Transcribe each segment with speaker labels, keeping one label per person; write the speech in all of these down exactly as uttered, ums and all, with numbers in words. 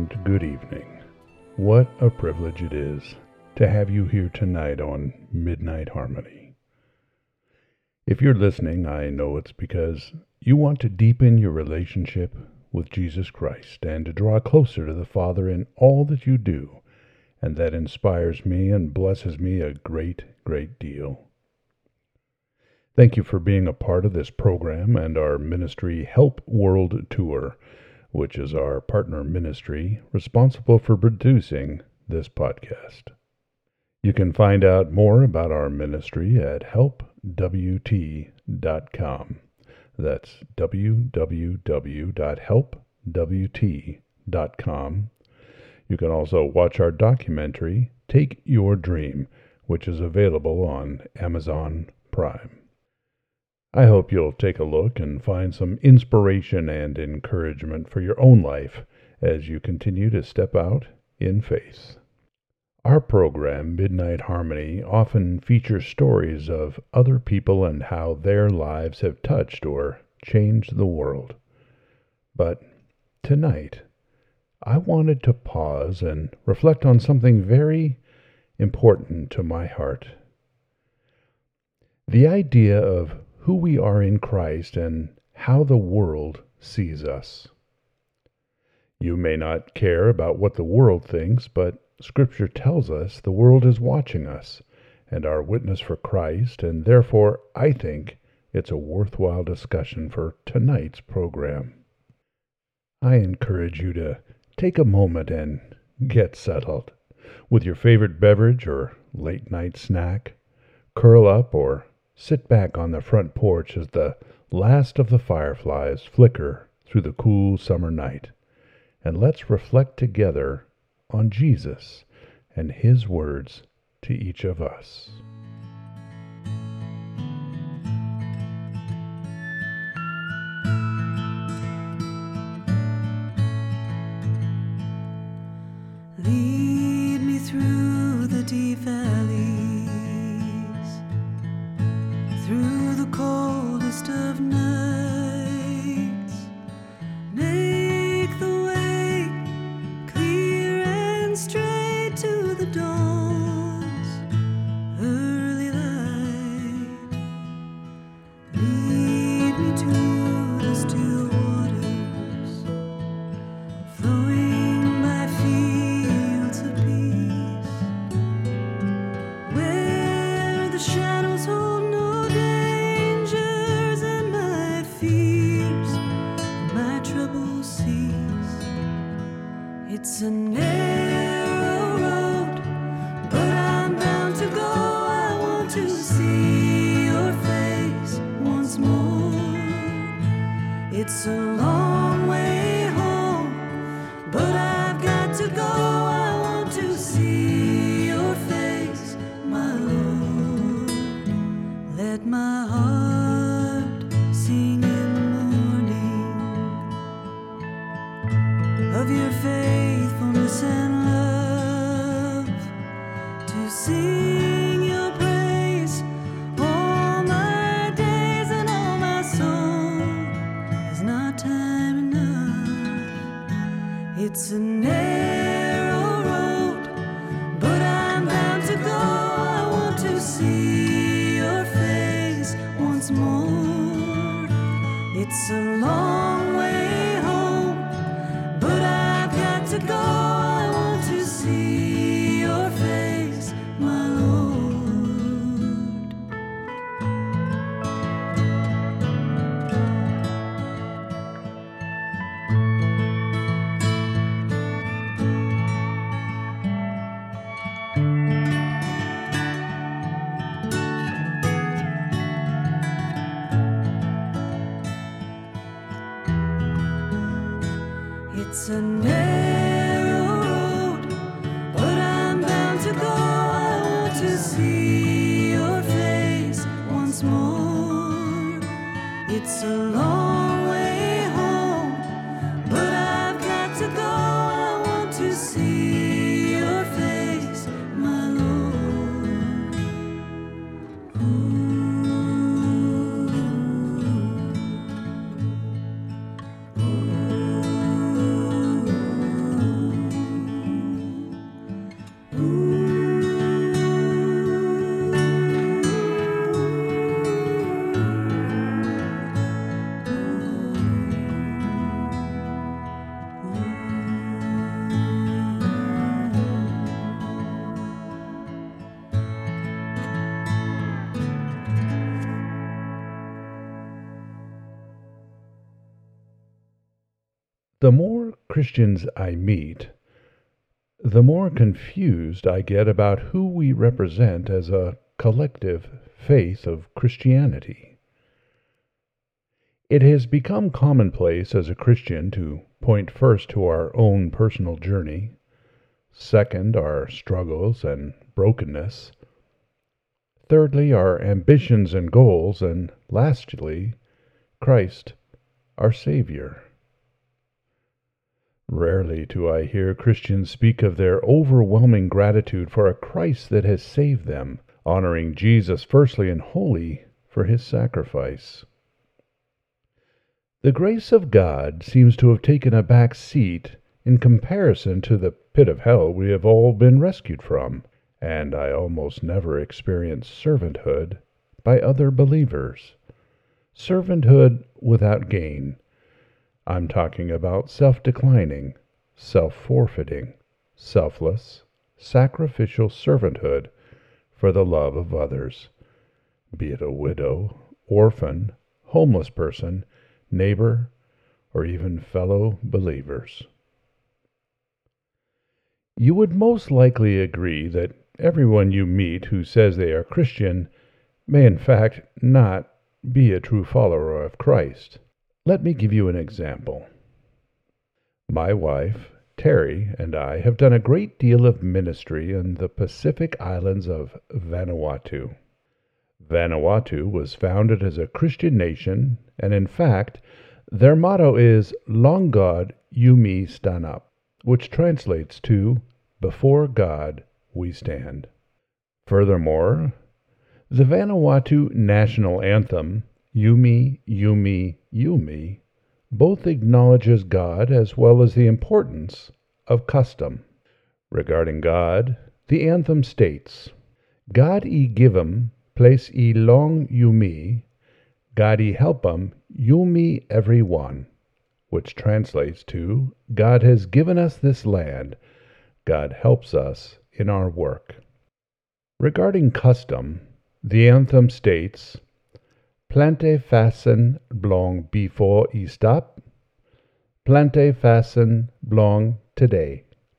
Speaker 1: and good evening. What a privilege it is to have you here tonight on Midnight Harmony. If you're listening, I know it's because you want to deepen your relationship with Jesus Christ and to draw closer to the Father in all that you do, and that inspires me and blesses me a great, great deal. Thank you for being a part of this program and our ministry Help World Tour, which is our partner ministry responsible for producing this podcast. You can find out more about our ministry at help w t dot com. That's w w w dot help w t dot com. You can also watch our documentary, Take Your Dream, which is available on Amazon Prime. I hope you'll take a look and find some inspiration and encouragement for your own life as you continue to step out in faith. Our program, Midnight Harmony, often features stories of other people and how their lives have touched or changed the world. But tonight, I wanted to pause and reflect on something very important to my heart. The idea of who we are in Christ and how the world sees us. You may not care about what the world thinks, but Scripture tells us the world is watching us and our witness for Christ, and therefore I think it's a worthwhile discussion for tonight's program. I encourage you to take a moment and get settled with your favorite beverage or late night snack. Curl up or sit back on the front porch as the last of the fireflies flicker through the cool summer night, and let's reflect together on Jesus and His words to each of us.
Speaker 2: Lead me through the deep valleys, through the coldest of nights. Make the way clear and straight to the dawn's early light. Lead me to the still waters, flowing by fields of peace, where the shadows hold no dangers and my fears, my troubles cease. It's a narrow road, but I'm bound to go. I want to see your face once more. It's a long way home, but I've got to go. I want to see your face, my Lord. Let my heart sing in the morning of your faithfulness and love, to sing your praise all my days, and all my soul is not time enough. It's a narrow road, but I'm bound to go. I want to see your face once more. It's a long way home, but I've got to go. I want to see your face, my Lord. It's a narrow road, but I'm bound to go. I want to see your face once more. It's a long way home, but I've got to go. I want to see your face, my Lord. Ooh. Ooh.
Speaker 1: The more Christians I meet, the more confused I get about who we represent as a collective faith of Christianity. It has become commonplace as a Christian to point first to our own personal journey, second, our struggles and brokenness, thirdly, our ambitions and goals, and lastly, Christ, our Savior. Rarely do I hear Christians speak of their overwhelming gratitude for a Christ that has saved them, honoring Jesus firstly and wholly for his sacrifice. The grace of God seems to have taken a back seat in comparison to the pit of hell we have all been rescued from, and I almost never experience servanthood by other believers. Servanthood without gain. I'm talking about self-declining, self-forfeiting, selfless, sacrificial servanthood for the love of others, be it a widow, orphan, homeless person, neighbor, or even fellow believers. You would most likely agree that everyone you meet who says they are Christian may in fact not be a true follower of Christ. Let me give you an example. My wife, Terry, and I have done a great deal of ministry in the Pacific islands of Vanuatu. Vanuatu was founded as a Christian nation, and in fact, their motto is Long God You Me Stand Up, which translates to Before God We Stand. Furthermore, the Vanuatu national anthem, Yumi, Yumi, Yumi, both acknowledges God as well as the importance of custom. Regarding God, the anthem states, God e give 'em place e long Yumi, God e help 'em Yumi every one, which translates to, God has given us this land, God helps us in our work. Regarding custom, the anthem states, Plante fasten blong before e stop, plante fasten blong today.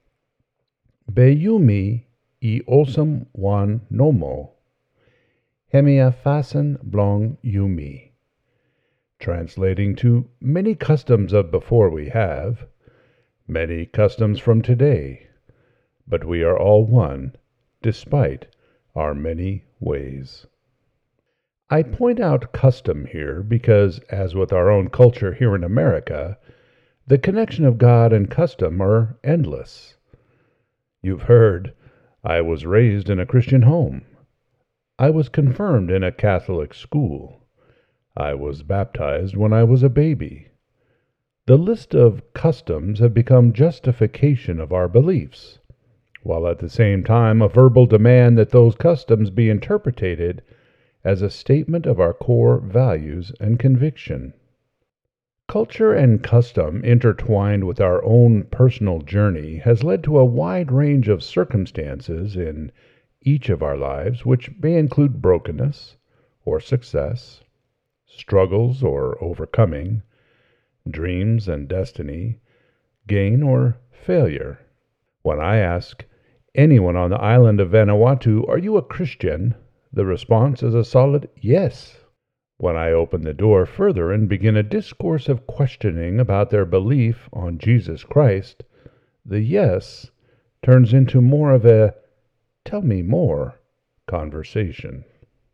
Speaker 1: Be Yumi e awesome one no mo, hemia fasten blong Yumi. Translating to, many customs of before we have, many customs from today, but we are all one, despite our many ways. I point out custom here because, as with our own culture here in America, the connection of God and custom are endless. You've heard, I was raised in a Christian home. I was confirmed in a Catholic school. I was baptized when I was a baby. The list of customs have become justification of our beliefs, while at the same time a verbal demand that those customs be interpreted as a statement of our core values and conviction. Culture and custom intertwined with our own personal journey has led to a wide range of circumstances in each of our lives, which may include brokenness or success, struggles or overcoming, dreams and destiny, gain or failure. When I ask anyone on the island of Vanuatu, are you a Christian? The response is a solid yes. When I open the door further and begin a discourse of questioning about their belief on Jesus Christ, the yes turns into more of a tell me more conversation.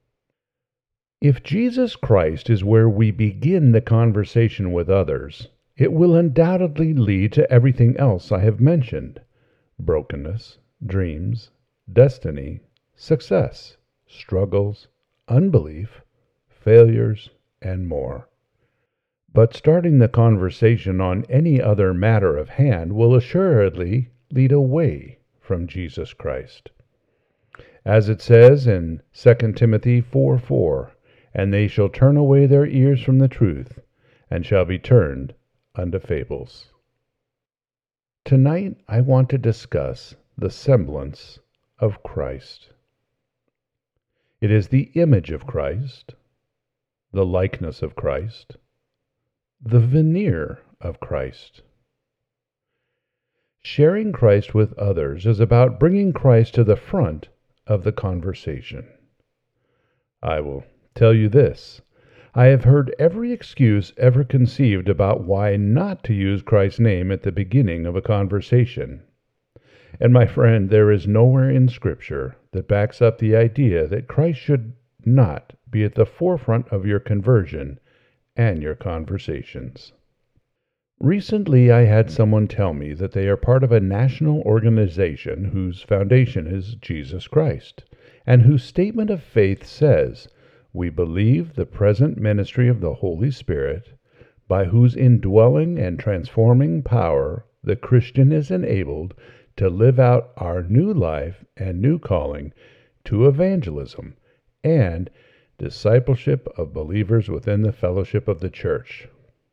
Speaker 1: If Jesus Christ is where we begin the conversation with others, it will undoubtedly lead to everything else I have mentioned: brokenness, dreams, destiny, success, struggles, unbelief, failures, and more. But starting the conversation on any other matter of hand will assuredly lead away from Jesus Christ. As it says in Second Timothy four four, and they shall turn away their ears from the truth, and shall be turned unto fables. Tonight I want to discuss the semblance of Christ. It is the image of Christ, the likeness of Christ, the veneer of Christ. Sharing Christ with others is about bringing Christ to the front of the conversation. I will tell you this. I have heard every excuse ever conceived about why not to use Christ's name at the beginning of a conversation. And my friend, there is nowhere in Scripture that backs up the idea that Christ should not be at the forefront of your conversion and your conversations. Recently, I had someone tell me that they are part of a national organization whose foundation is Jesus Christ, and whose statement of faith says, "We believe the present ministry of the Holy Spirit, by whose indwelling and transforming power the Christian is enabled to live out our new life and new calling to evangelism and discipleship of believers within the fellowship of the church."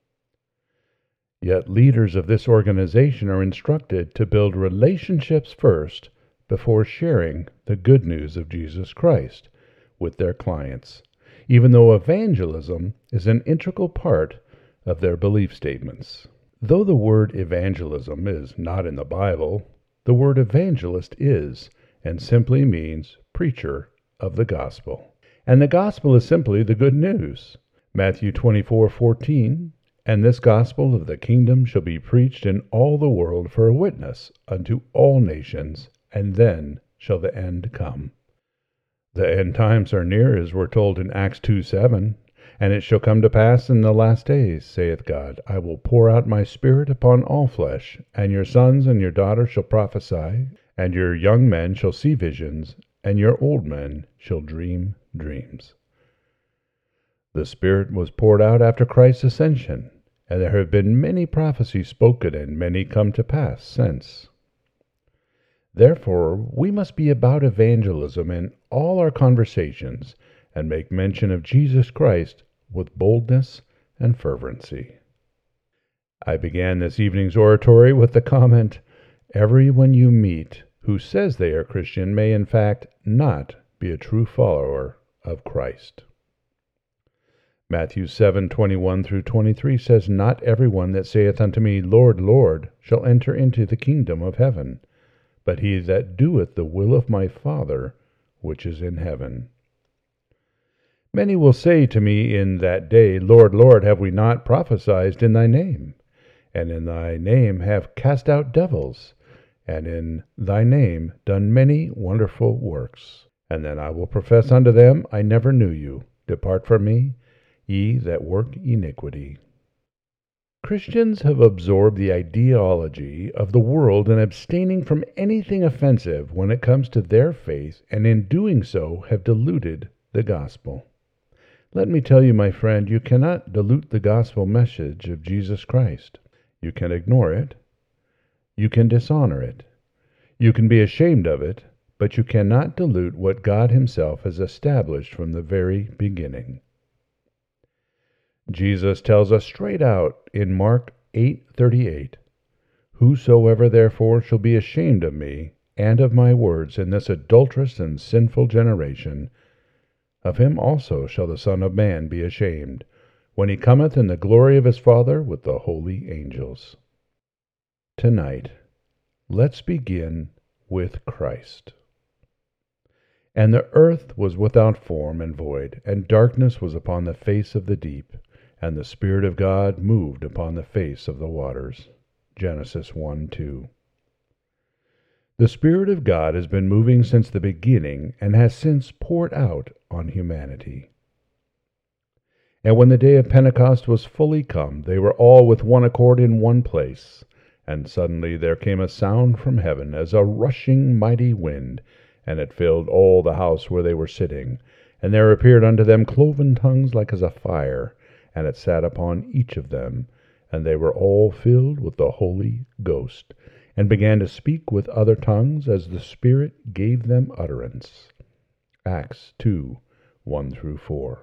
Speaker 1: Yet leaders of this organization are instructed to build relationships first before sharing the good news of Jesus Christ with their clients, even though evangelism is an integral part of their belief statements. Though the word evangelism is not in the Bible, the word evangelist is, and simply means preacher of the gospel. And the gospel is simply the good news. Matthew twenty-four fourteen, "And this gospel of the kingdom shall be preached in all the world for a witness unto all nations, and then shall the end come." The end times are near, as we're told in Acts two seven. "And it shall come to pass in the last days, saith God, I will pour out my Spirit upon all flesh, and your sons and your daughters shall prophesy, and your young men shall see visions, and your old men shall dream dreams." The Spirit was poured out after Christ's ascension, and there have been many prophecies spoken and many come to pass since. Therefore, we must be about evangelism in all our conversations and make mention of Jesus Christ with boldness and fervency. I began this evening's oratory with the comment, "Everyone you meet who says they are Christian may in fact not be a true follower of Christ." Matthew seven twenty-one through twenty-three says, "Not everyone that saith unto me, Lord, Lord, shall enter into the kingdom of heaven, but he that doeth the will of my Father which is in heaven. Many will say to me in that day, Lord, Lord, have we not prophesied in thy name? And in thy name have cast out devils, and in thy name done many wonderful works. And then I will profess unto them, I never knew you. Depart from me, ye that work iniquity." Christians have absorbed the ideology of the world and abstaining from anything offensive when it comes to their faith, and in doing so have diluted the gospel. Let me tell you, my friend, you cannot dilute the gospel message of Jesus Christ. You can ignore it. You can dishonor it. You can be ashamed of it, but you cannot dilute what God Himself has established from the very beginning. Jesus tells us straight out in Mark eight thirty-eight, "Whosoever therefore shall be ashamed of me and of my words in this adulterous and sinful generation, of him also shall the Son of Man be ashamed, when he cometh in the glory of his Father with the holy angels." Tonight, let's begin with Christ. "And the earth was without form and void, and darkness was upon the face of the deep, and the Spirit of God moved upon the face of the waters." Genesis one two. The Spirit of God has been moving since the beginning and has since poured out on humanity. And when the day of Pentecost was fully come, they were all with one accord in one place. And suddenly there came a sound from heaven as a rushing mighty wind, and it filled all the house where they were sitting. And there appeared unto them cloven tongues like as a fire, and it sat upon each of them, and they were all filled with the Holy Ghost, and began to speak with other tongues as the Spirit gave them utterance. Acts two, one through four.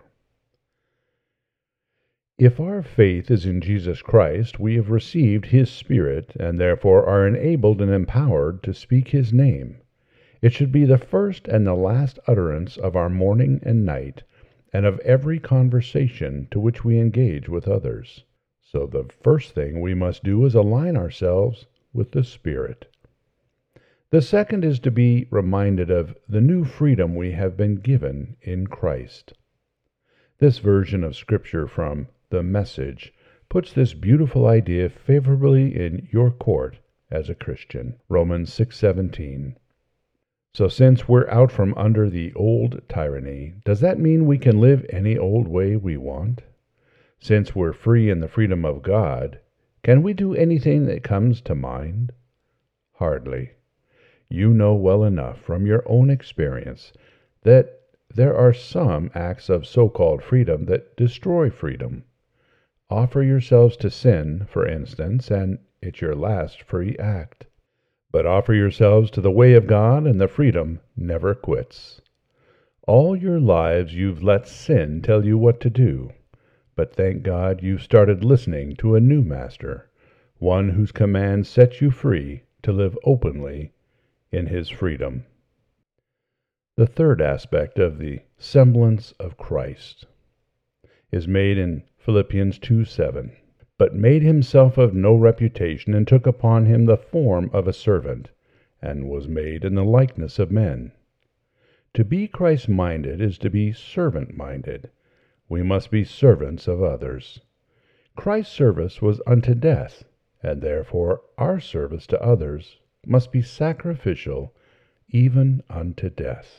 Speaker 1: If our faith is in Jesus Christ, we have received His Spirit, and therefore are enabled and empowered to speak His name. It should be the first and the last utterance of our morning and night, and of every conversation to which we engage with others. So the first thing we must do is align ourselves with the Spirit. The second is to be reminded of the new freedom we have been given in Christ. This version of Scripture from The Message puts this beautiful idea favorably in your court as a Christian. Romans six seventeen. So since we're out from under the old tyranny, does that mean we can live any old way we want? Since we're free in the freedom of God, can we do anything that comes to mind? Hardly. You know well enough from your own experience that there are some acts of so-called freedom that destroy freedom. Offer yourselves to sin, for instance, and it's your last free act. But offer yourselves to the way of God, and the freedom never quits. All your lives you've let sin tell you what to do, but thank God you've started listening to a new master, one whose commands set you free to live openly in his freedom. The third aspect of the semblance of Christ is made in Philippians two seven. But made himself of no reputation, and took upon him the form of a servant, and was made in the likeness of men. To be Christ-minded is to be servant-minded. We must be servants of others. Christ's service was unto death, and therefore our service to others must be sacrificial, even unto death.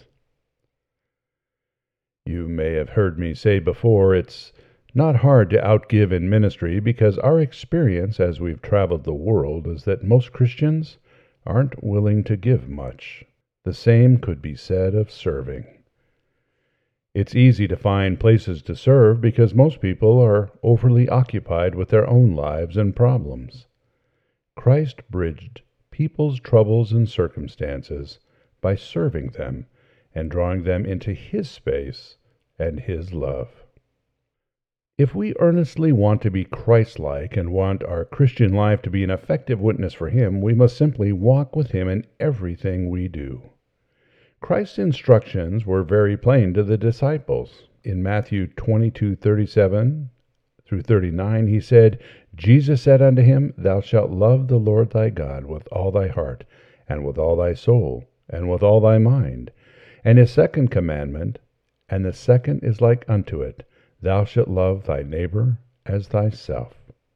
Speaker 1: You may have heard me say before, it's not hard to outgive in ministry, because our experience as we've traveled the world is that most Christians aren't willing to give much. The same could be said of serving. It's easy to find places to serve because most people are overly occupied with their own lives and problems. Christ bridged people's troubles and circumstances by serving them and drawing them into His space and His love. If we earnestly want to be Christ-like and want our Christian life to be an effective witness for Him, we must simply walk with Him in everything we do. Christ's instructions were very plain to the disciples. In Matthew twenty-two thirty-seven through thirty-nine, He said, Jesus said unto him, Thou shalt love the Lord thy God with all thy heart, and with all thy soul, and with all thy mind. And His second commandment, and the second is like unto it, Thou shalt love thy neighbor as thyself.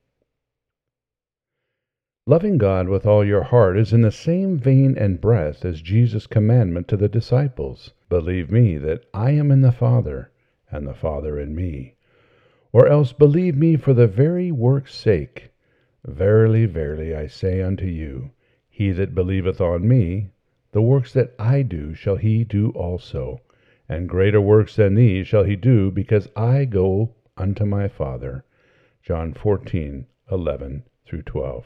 Speaker 1: Loving God with all your heart is in the same vein and breath as Jesus' commandment to the disciples. Believe me that I am in the Father, and the Father in me. Or else believe me for the very work's sake. Verily, verily, I say unto you, he that believeth on me, the works that I do shall he do also. And greater works than these shall he do, because I go unto my Father. John fourteen eleven through twelve.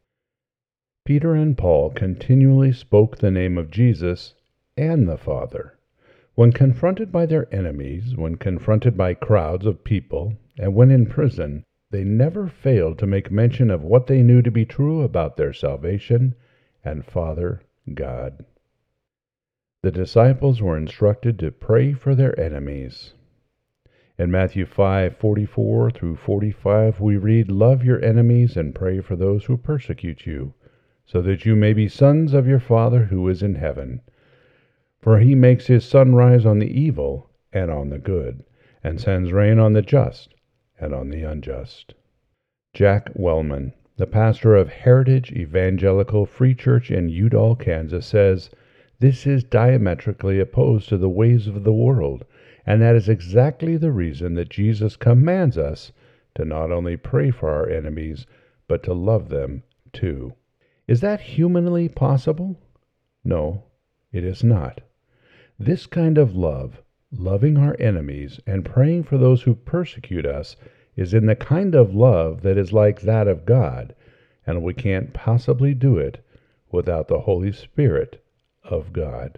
Speaker 1: Peter and Paul continually spoke the name of Jesus and the Father. When confronted by their enemies, when confronted by crowds of people, and when in prison, they never failed to make mention of what they knew to be true about their salvation and Father God. The disciples were instructed to pray for their enemies. In Matthew five forty-four through forty-five, we read, Love your enemies and pray for those who persecute you, so that you may be sons of your Father who is in heaven. For he makes his sun rise on the evil and on the good, and sends rain on the just and on the unjust. Jack Wellman, the pastor of Heritage Evangelical Free Church in Udall, Kansas, says, This is diametrically opposed to the ways of the world, and that is exactly the reason that Jesus commands us to not only pray for our enemies, but to love them too. Is that humanly possible? No, it is not. This kind of love, loving our enemies and praying for those who persecute us, is in the kind of love that is like that of God, and we can't possibly do it without the Holy Spirit of God.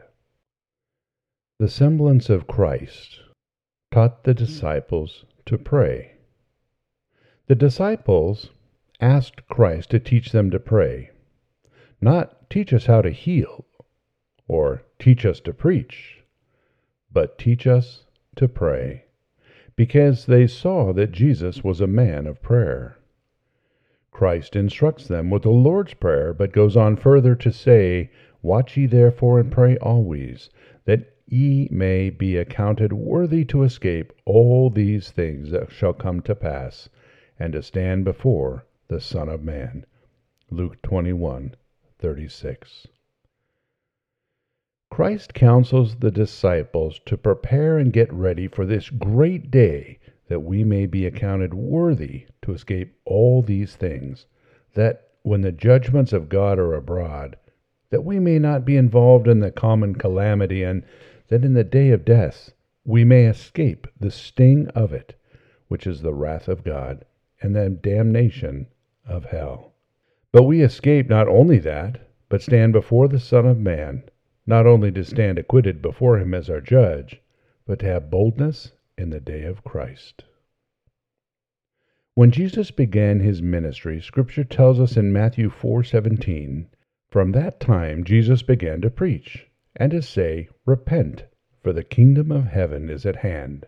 Speaker 1: The semblance of Christ taught the disciples to pray. The disciples asked Christ to teach them to pray, not teach us how to heal or teach us to preach, but teach us to pray, because they saw that Jesus was a man of prayer. Christ instructs them with the Lord's Prayer, but goes on further to say, "Watch ye therefore and pray always, that ye may be accounted worthy to escape all these things that shall come to pass, and to stand before the Son of Man." Luke twenty-one thirty-six. Christ counsels the disciples to prepare and get ready for this great day, that we may be accounted worthy to escape all these things, that when the judgments of God are abroad, that we may not be involved in the common calamity, and that in the day of death we may escape the sting of it, which is the wrath of God and the damnation of hell. But we escape not only that, but stand before the Son of Man, not only to stand acquitted before him as our judge, but to have boldness in the day of Christ. When Jesus began his ministry, Scripture tells us in Matthew four seventeen, "From that time Jesus began to preach, and to say, Repent, for the kingdom of heaven is at hand."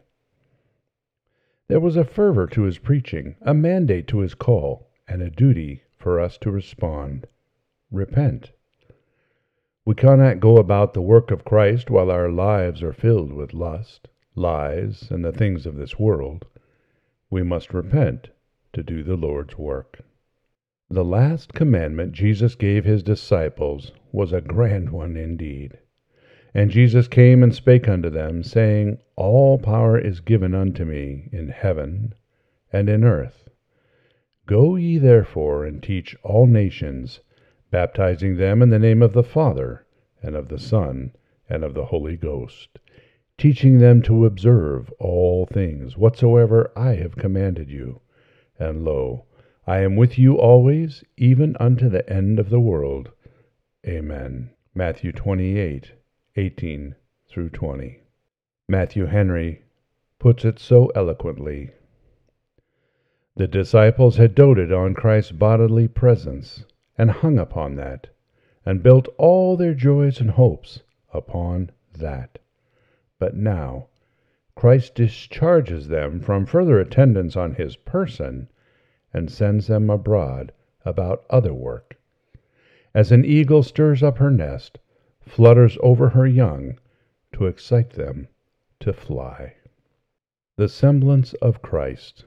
Speaker 1: There was a fervor to his preaching, a mandate to his call, and a duty for us to respond. Repent. We cannot go about the work of Christ while our lives are filled with lust, lies, and the things of this world. We must repent to do the Lord's work. The last commandment Jesus gave his disciples was a grand one indeed. And Jesus came and spake unto them, saying, All power is given unto me in heaven and in earth. Go ye therefore and teach all nations, baptizing them in the name of the Father, and of the Son, and of the Holy Ghost, teaching them to observe all things whatsoever I have commanded you. And lo, I am with you always, even unto the end of the world. Amen. Matthew twenty-eight, eighteen through twenty. Matthew Henry puts it so eloquently. The disciples had doted on Christ's bodily presence, and hung upon that, and built all their joys and hopes upon that. But now Christ discharges them from further attendance on his person, and sends them abroad about other work. As an eagle stirs up her nest, flutters over her young, to excite them to fly. The semblance of Christ.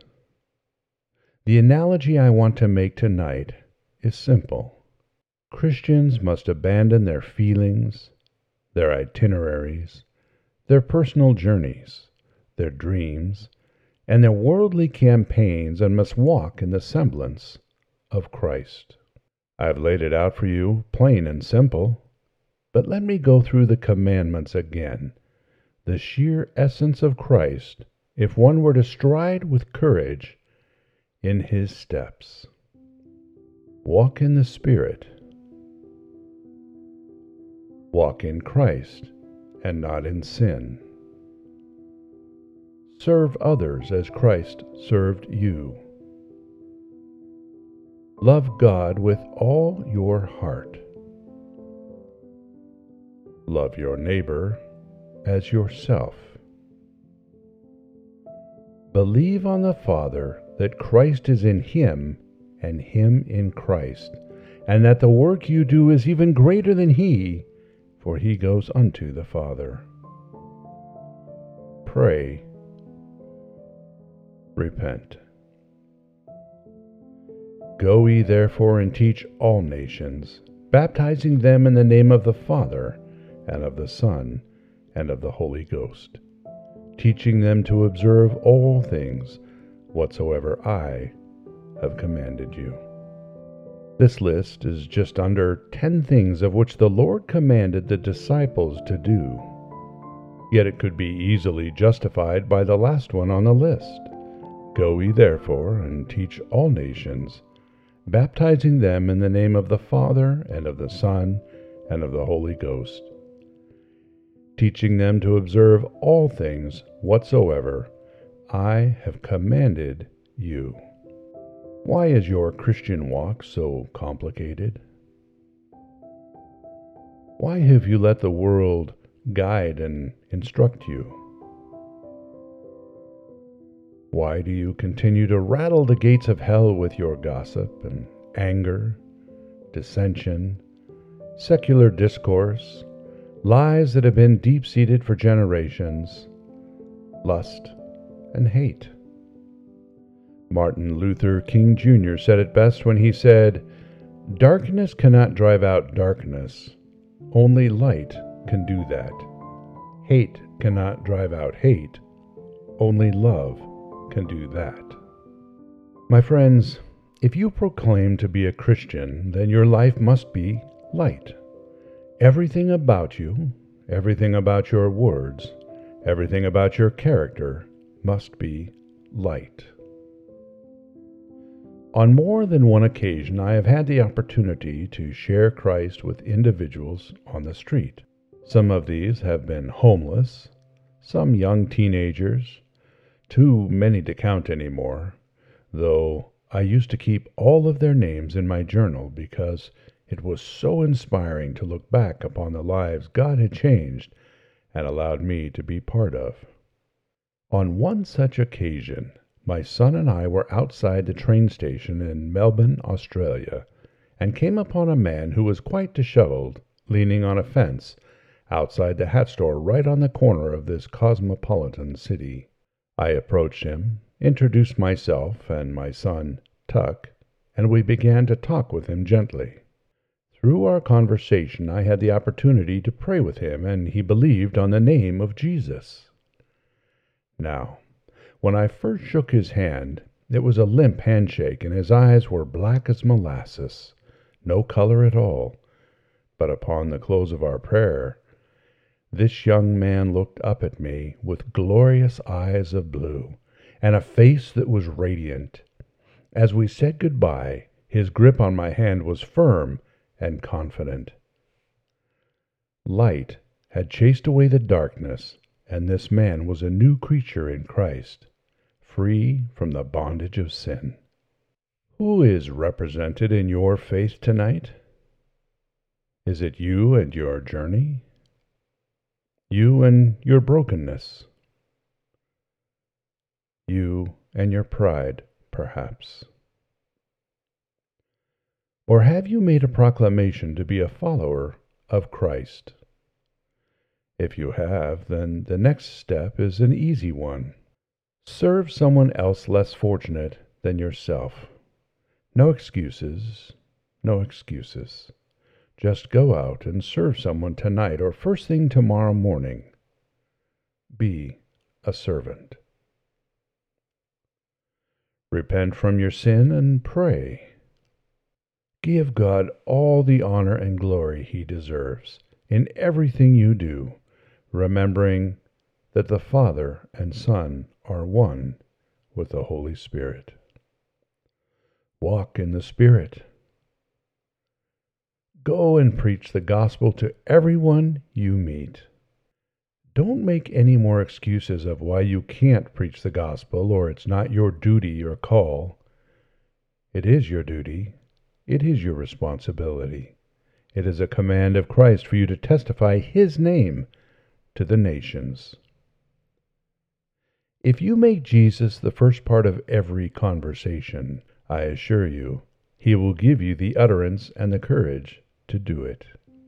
Speaker 1: The analogy I want to make tonight is simple. Christians must abandon their feelings, their itineraries, their personal journeys, their dreams, and their worldly campaigns, and must walk in the semblance of Christ. I've laid it out for you plain and simple, but let me go through the commandments again. The sheer essence of Christ, if one were to stride with courage in his steps. Walk in the Spirit. Walk in Christ and not in sin. Serve others as Christ served you. Love God with all your heart. Love your neighbor as yourself. Believe on the Father that Christ is in him and him in Christ, and that the work you do is even greater than he, for he goes unto the Father. Pray. Repent. Go ye therefore and teach all nations, baptizing them in the name of the Father, and of the Son, and of the Holy Ghost, teaching them to observe all things whatsoever I have commanded you. This list is just under ten things of which the Lord commanded the disciples to do. Yet it could be easily justified by the last one on the list. Go ye therefore and teach all nations, baptizing them in the name of the Father, and of the Son, and of the Holy Ghost, teaching them to observe all things whatsoever I have commanded you. Why is your Christian walk so complicated? Why have you let the world guide and instruct you? Why do you continue to rattle the gates of hell with your gossip and anger, dissension, secular discourse, lies that have been deep-seated for generations, lust and hate? Martin Luther King Junior said it best when he said, "Darkness cannot drive out darkness. Only light can do that. Hate cannot drive out hate. Only love can do that." My friends, if you proclaim to be a Christian, then your life must be light. Everything about you, everything about your words, everything about your character must be light. On more than one occasion, I have had the opportunity to share Christ with individuals on the street. Some of these have been homeless, some young teenagers, too many to count anymore, though I used to keep all of their names in my journal because it was so inspiring to look back upon the lives God had changed and allowed me to be part of. On one such occasion, my son and I were outside the train station in Melbourne, Australia, and came upon a man who was quite disheveled, leaning on a fence outside the hat store right on the corner of this cosmopolitan city. I approached him, introduced myself and my son, Tuck, and we began to talk with him gently. Through our conversation, I had the opportunity to pray with him, and he believed on the name of Jesus. Now, when I first shook his hand, it was a limp handshake, and his eyes were black as molasses, no color at all. But upon the close of our prayer, this young man looked up at me with glorious eyes of blue and a face that was radiant. As we said goodbye, his grip on my hand was firm and confident. Light had chased away the darkness, and this man was a new creature in Christ, free from the bondage of sin. Who is represented in your faith tonight? Is it you and your journey? You and your brokenness? You and your pride, perhaps? Or have you made a proclamation to be a follower of Christ? If you have, then the next step is an easy one. Serve someone else less fortunate than yourself. No excuses, no excuses. Just go out and serve someone tonight or first thing tomorrow morning. Be a servant. Repent from your sin and pray. Give God all the honor and glory He deserves in everything you do, remembering that the Father and Son are one with the Holy Spirit. Walk in the Spirit. Go and preach the gospel to everyone you meet. Don't make any more excuses of why you can't preach the gospel or it's not your duty or call. It is your duty. It is your responsibility. It is a command of Christ for you to testify His name to the nations. If you make Jesus the first part of every conversation, I assure you, He will give you the utterance and the courage to do it.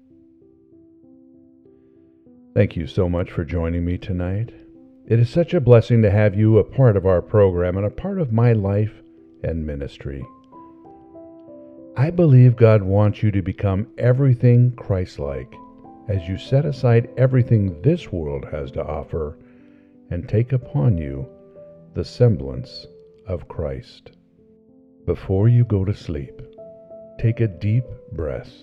Speaker 1: Thank you so much for joining me tonight. It is such a blessing to have you a part of our program and a part of my life and ministry. I believe God wants you to become everything Christ-like as you set aside everything this world has to offer and take upon you the semblance of Christ. Before you go to sleep, take a deep breath.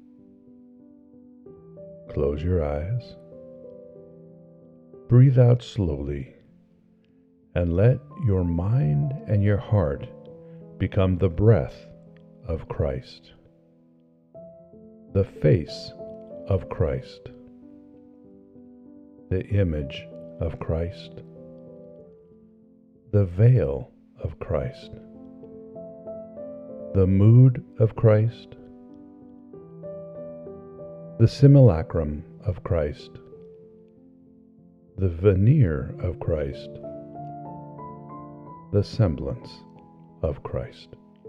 Speaker 1: Close your eyes. Breathe out slowly and let your mind and your heart become the breath of Christ, the face of Christ, the image of Christ, the veil of Christ, the mood of Christ, the simulacrum of Christ, the veneer of Christ, the semblance of Christ.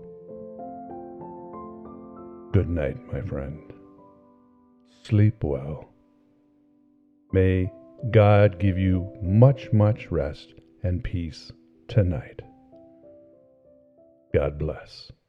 Speaker 1: Good night, my friend. Sleep well. May God give you much, much rest and peace tonight. God bless.